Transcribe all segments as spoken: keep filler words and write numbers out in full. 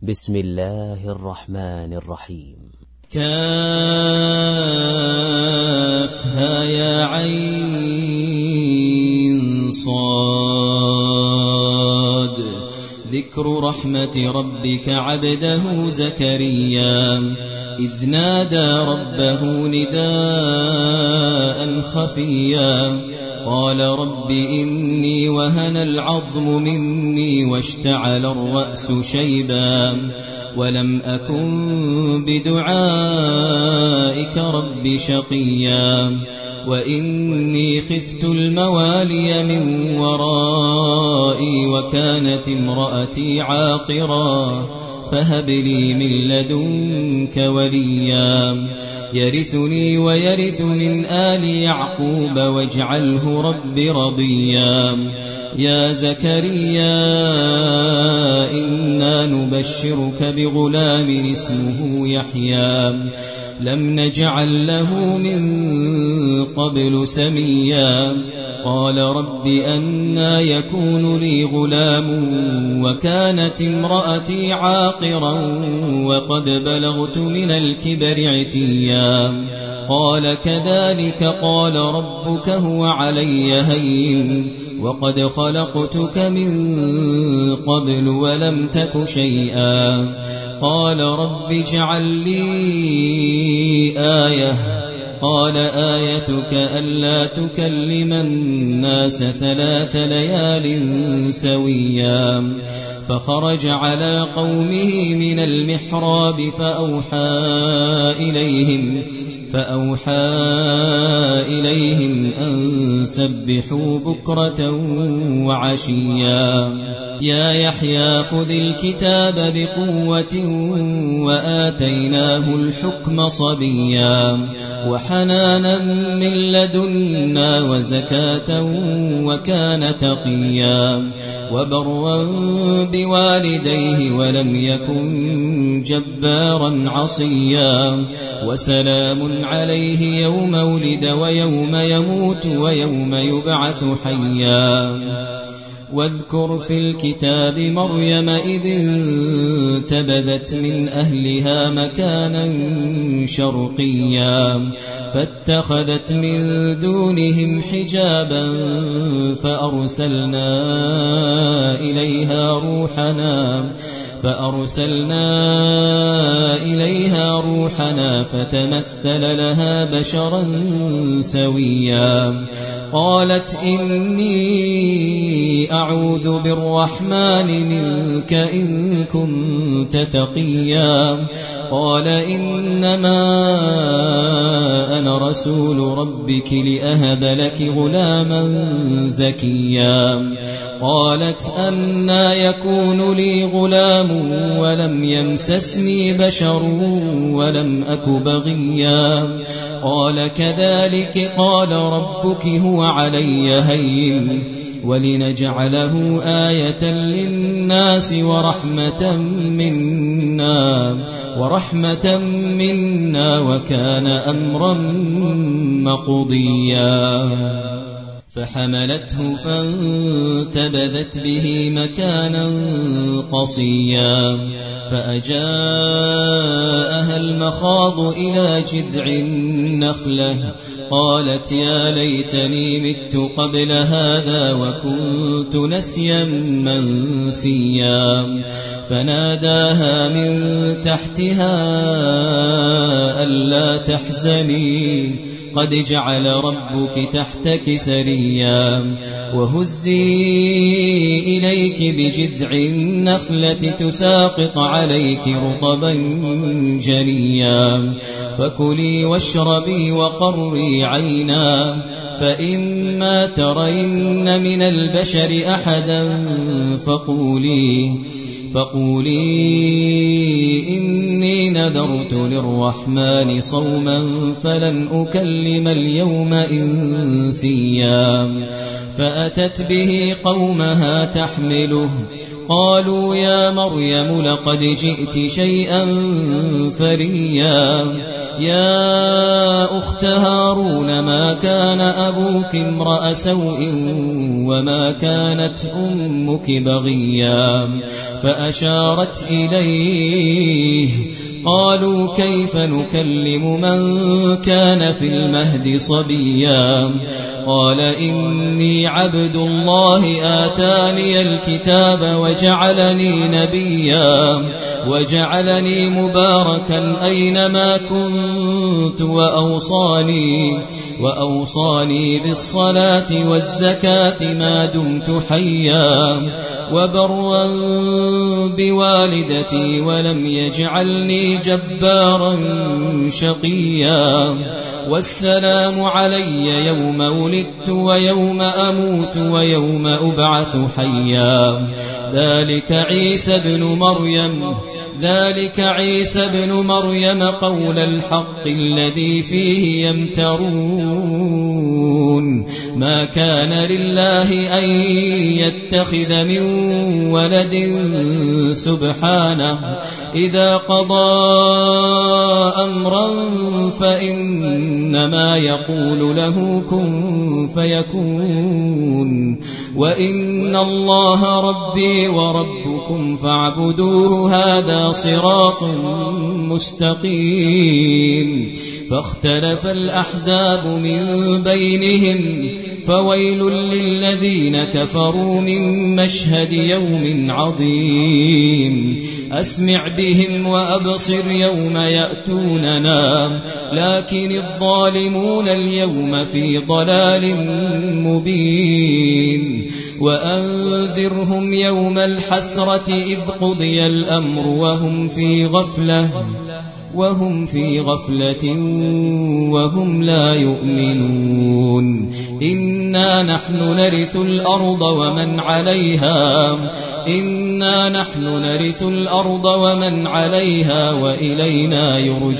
بسم الله الرحمن الرحيم. كافها يا عين صاد. ذكر رحمة ربك عبده زكريا إذ نادى ربه نداء خفيا قال رب إني وهن العظم مني واشتعل الرأس شيبا ولم أكن بدعائك رب شقيا وإني خفت الموالي من ورائي وكانت امرأتي عاقرا فهب لي من لدنك وليا يرثني ويرث من آل يعقوب واجعله رب رضيا. يا زكريا إنا نبشرك بغلام اسمه يحيى لم نجعل له من قبل سميا قال رب أنى يكون لي غلام وكانت امرأتي عاقرا وقد بلغت من الكبر عتيا قال كذلك قال ربك هو علي هين وقد خلقتك من قبل ولم تك شيئا قال رب اجعل لي آية قال آيتك ألا تكلم الناس ثلاث ليال سويا فخرج على قومه من المحراب فأوحى إليهم فأوحى إليهم أن سبحوا بكرة وعشيا يا يحيى خذ الكتاب بقوة وآتيناه الحكم صبيا وحنانا من لدنا وزكاة وكان تقيا وبرا بوالديه ولم يكن جبارا عصيا وسلام عليه يوم ولد ويوم يموت ويوم يبعث حيا. واذكر في الكتاب مريم إذ انتبذت من أهلها مكانا شرقيا فاتخذت من دونهم حجابا فأرسلنا إليها روحنا فأرسلنا إليها روحنا فتمثل لها بشرا سويا قالت إني أعوذ بالرحمن منك إن كنت تقيا قال إنما أنا رسول ربك لأهب لك غلاما زكيا قالت أنى يكون لي غلام ولم يمسسني بشر ولم أك بغيا قال كذلك قال ربك هو علي هين ولنجعله آية للناس ورحمة منا ورحمة منا وكان أمرا مقضيا فحملته فانتبذت به مكانا قصيا فأجاءها المخاض إلى جذع النخلة قالت يا ليتني مت قبل هذا وكنت نسيا منسيا فناداها من تحتها ألا تحزني قد جعل ربك تحتك سريا وهزي إليك بجذع النخلة تساقط عليك رطبا جنيا فكلي واشربي وقري عينا فإما ترين من البشر أحدا فقولي فقولي إني نذرت للرحمن صوما فلن أكلم اليوم إنسيا فأتت به قومها تحمله قالوا يا مريم لقد جئت شيئا فريا يا أخت هارون ما كان أبوك امرأ سوء وما كانت أمك بغيا فأشارت إليه قالوا كيف نكلم من كان في المهد صبيا قال إني عبد الله آتاني الكتاب وجعلني نبيا وجعلني مباركا أينما كنت وأوصاني وأوصاني بالصلاة والزكاة ما دمت حيا وبرا بوالدتي ولم يجعلني جبارا شقيا والسلام علي يوم ولدت ويوم أموت ويوم أبعث حيا ذلك عيسى ابن مريم ذلك عيسى ابن مريم قول الحق الذي فيه يمترون ما كان لله أن يتخذ من ولد سبحانه إذا قضى أمرا فإنما يقول له كن فيكون وإن الله ربي وربكم فاعبدوه هذا صراط مستقيم فاختلف الأحزاب من بينهم فويل للذين كفروا من مشهد يوم عظيم أسمع بهم وأبصر يوم يأتوننا لكن الظالمون اليوم في ضلال مبين وأنذرهم يوم الحسرة إذ قضي الأمر وهم في غفلة وهم في غفلة وهم لا يؤمنون إنا نحن نرث الأرض ومن عليها إنا نحن نرث الأرض ومن عليها وإلينا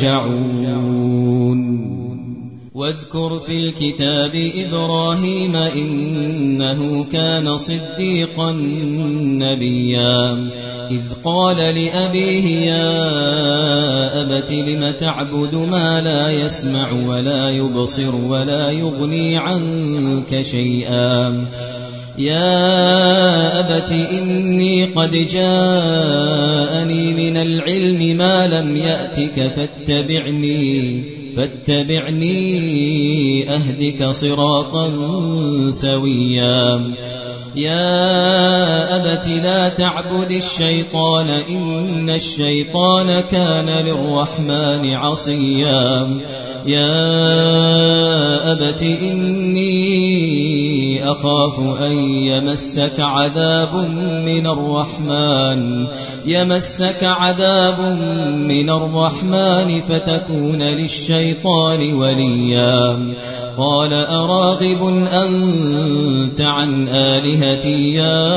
يرجعون واذكر في الكتاب إبراهيم إنه كان صديقا نبيا إذ قال لأبيه يا أبت لم تعبد ما لا يسمع ولا يبصر ولا يغني عنك شيئا يا أبت إني قد جاءني من العلم ما لم يأتك فاتبعني فاتبعني أهدك صراطا سويا يا أبت لا تعبد الشيطان إن الشيطان كان للرحمن عصيا يا أبت إني أخاف أن يمسك عذاب من الرحمن يمسك عذاب من الرحمن فتكون للشيطان وليا قال أراغب أنت عن آلهتي يا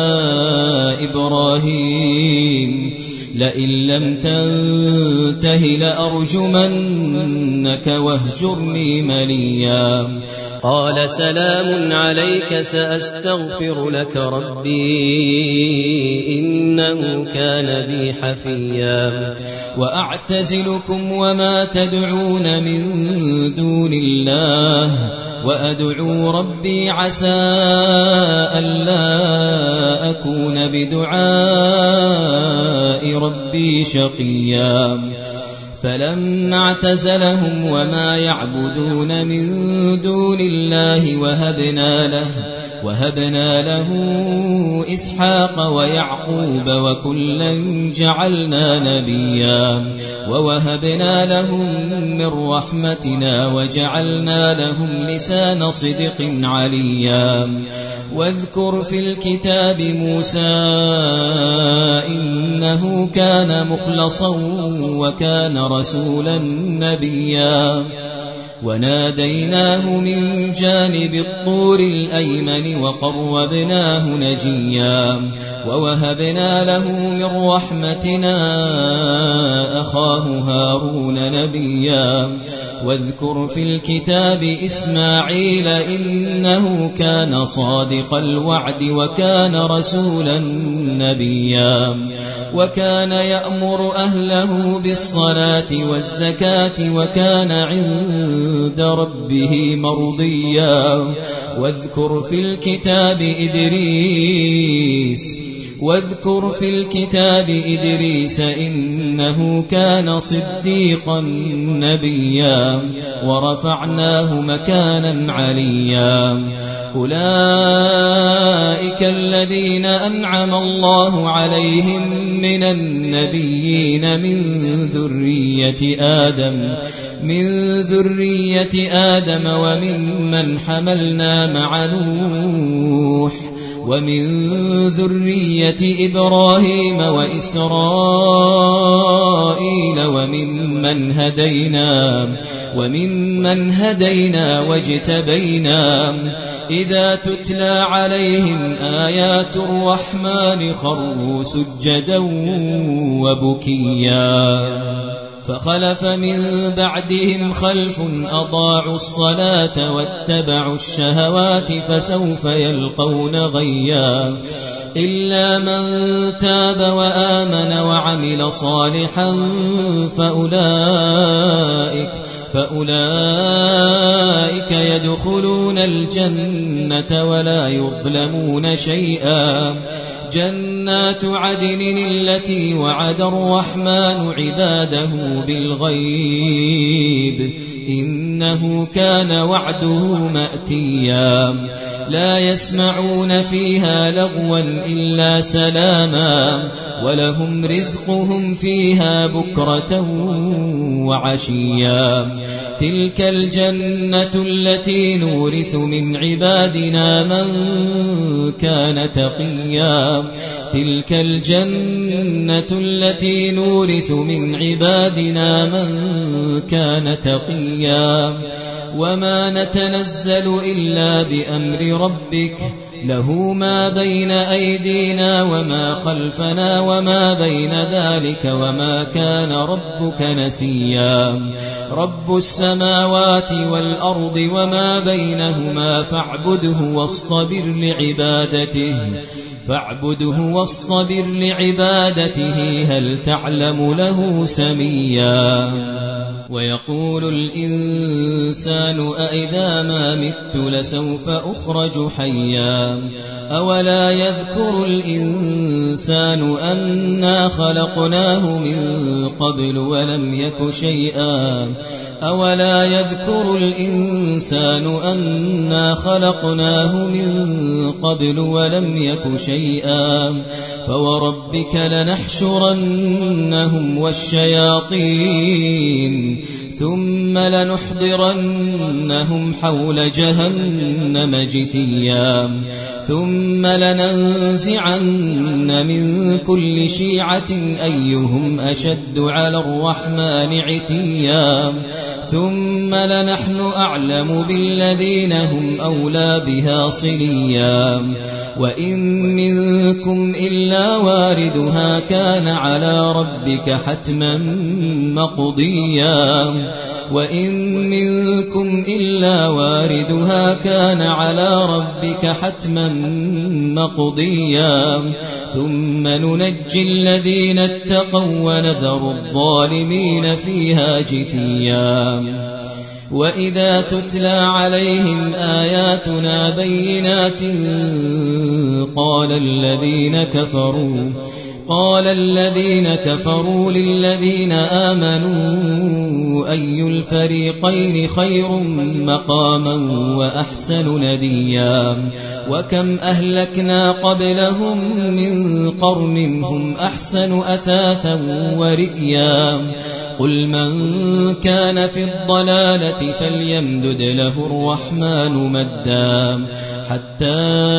إبراهيم لئن لم تنته لأرجمنك واهجرني مليا قال سلام عليك سأستغفر لك ربي إنه كان بي حفيا وأعتزلكم وما تدعون من دون الله وأدعو ربي عسى ألا أكون بدعاء ربي شقيا فلما اعتزلهم وما يعبدون من دون الله وهبنا له وهبنا له إسحاق ويعقوب وكلا جعلنا نبيا ووهبنا لهم من رحمتنا وجعلنا لهم لسان صدق عليا واذكر في الكتاب موسى إنه كان مخلصا وكان رسولا نبيا وناديناه من جانب الطور الأيمن وقربناه نجيا ووهبنا له من رحمتنا أخاه هارون نبيا واذكر في الكتاب إسماعيل إنه كان صادق الوعد وكان رسولا نبيا وكان يأمر أهله بالصلاة والزكاة وكان عند ربه مرضيا واذكر في الكتاب إدريس واذكر في الكتاب إدريس إنه كان صديقا نبيا ورفعناه مكانا عليا أولئك الذين أنعم الله عليهم من النبيين من ذرية آدم من ذرية آدم وممن حملنا مع نوح ومن ذرية إبراهيم وإسرائيل وممن هدينا وممن هدينا واجتبينا إذا تتلى عليهم آيات الرحمن خروا سجدا وبكيا فخلف من بعدهم خلف أضاعوا الصلاة واتبعوا الشهوات فسوف يلقون غيا إلا من تاب وآمن وعمل صالحا فأولئك فأولئك يدخلون الجنة ولا يظلمون شيئا جنات عدن التي وعد الرحمن عباده بالغيب إنه كان وعده مأتيا لا يسمعون فيها لغوا إلا سلاما ولهم رزقهم فيها بكرة وعشيا تلك الجنة التي نورث من عبادنا من كان تقيا تلك الجنة التي نورث من عبادنا من كان تقيا وما نتنزل إلا بأمر ربك له ما بين أيدينا وما خلفنا وما بين ذلك وما كان ربك نسيا رب السماوات والأرض وما بينهما فاعبده واصطبر لعبادته فاعبده واصطبر لعبادته هل تعلم له سميا ويقول الإنسان أإذا ما مت لسوف أخرج حيا أولا يذكر الإنسان أنا خلقناه من قبل ولم يك شيئا أولا يذكر الإنسان أنا خلقناه من قبل ولم يك شيئا فوربك لنحشرنهم والشياطين ثم لنحضرنهم حول جهنم جثيا ثم لننزعن من كل شيعة أيهم أشد على الرحمن عتيا ثم لنحن أعلم بالذين هم أولى بها صليا وإن منكم إلا واردها كان على ربك حتما مقضيا وإن منكم إلا واردها كان على ربك حتما مقضيا ثم ننجي الذين اتقوا ونذر الظالمين فيها جثيا وإذا تتلى عليهم آياتنا بينات قال الذين كفروا قال الذين كفروا للذين آمنوا أي الفريقين خير مقاما وأحسن نديا وكم أهلكنا قبلهم من قرن هم أحسن أثاثا ورئيا قل من كان في الضلالة فليمدد له الرحمن مدا حتى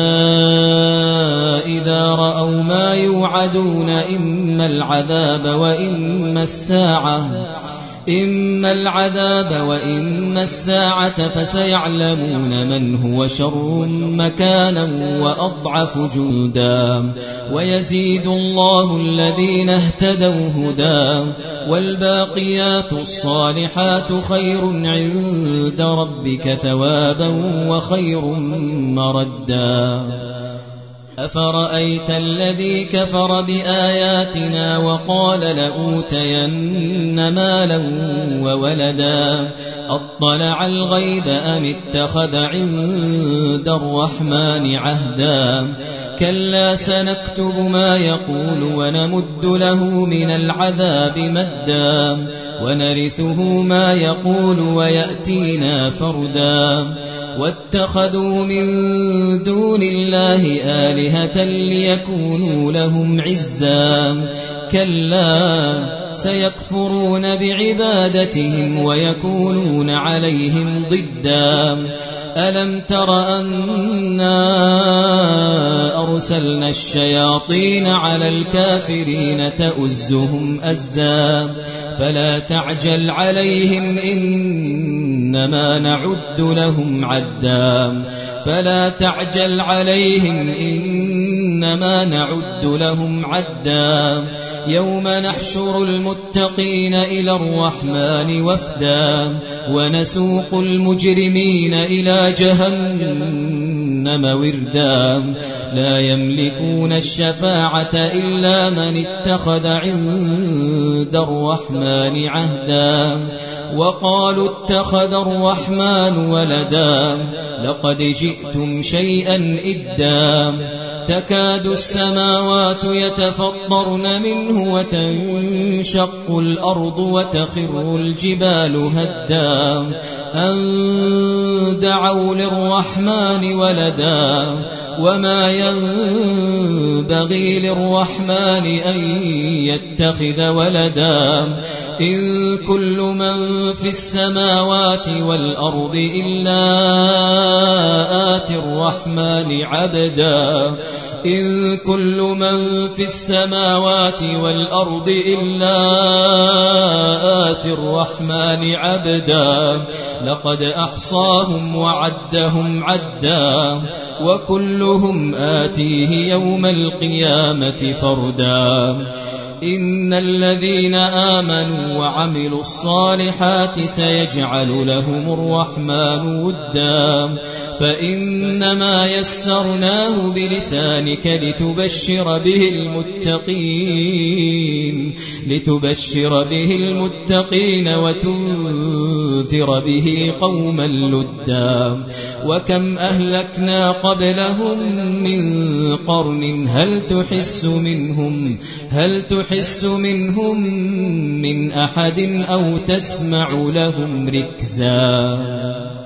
إذا رأوا ما يوعدون إما العذاب وإما الساعة إما العذاب وإما الساعة فسيعلمون من هو شر مكانا وأضعف جندا ويزيد الله الذين اهتدوا هدى والباقيات الصالحات خير عند ربك ثوابا وخير مردا أفرأيت الذي كفر بآياتنا وقال لأوتين مالا وولدا أطلع الغيب أم اتخذ عند الرحمن عهدا كلا سنكتب ما يقول ونمد له من العذاب مدا ونرثه ما يقول ويأتينا فردا واتخذوا من دون الله آلهة ليكونوا لهم عزا كلا سيكفرون بعبادتهم ويكونون عليهم ضدا ألم تر أنا أرسلنا الشياطين على الكافرين تؤزهم أزا فلا تعجل عليهم إنما نعد لهم عدا فلا تعجل عليهم إنما نعد لهم عدا يوم نحشر المتقين إلى الرحمن وفدا ونسوق المجرمين إلى جهنم وردا لا يملكون الشفاعة إلا من اتخذ عند الرحمن عهدا وقالوا اتخذ الرحمن ولدا لقد جئتم شيئا إدا تكاد السماوات يتفطرن منه وتنشق الأرض وتخر الجبال هدا أن دعوا للرحمن ولدا وما ينبغي للرحمن أن يتخذ ولدا إن كل من في السماوات والأرض إلا آتي الرحمن عبدا إن كل من في السماوات والأرض إلا آتي الرحمن عبدا لقد أحصاهم وعدهم عدا وكلهم آتيه يوم القيامة فردا إن الذين آمنوا وعملوا الصالحات سيجعل لهم الرحمن ودا فإنما يسرناه بلسانك لتبشر به المتقين لتبشر به المتقين وتنذر به قوما لدا وكم أهلكنا قبلهم من قرن هل تحس منهم هل تحس منهم من أحد أو تسمع لهم ركزا